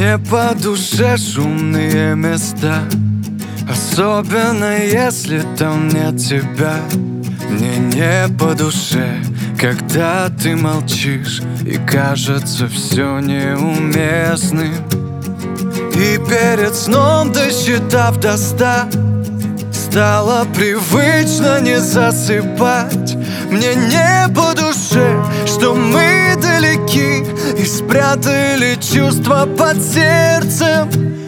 Мне по душе шумные места, особенно если там нет тебя. Мне не по душе, когда ты молчишь и кажется все неуместным. И перед сном, досчитав до 100, стало привычно не засыпать. Мне не по душе, что мы далеки и спрятали чувства под сердцем.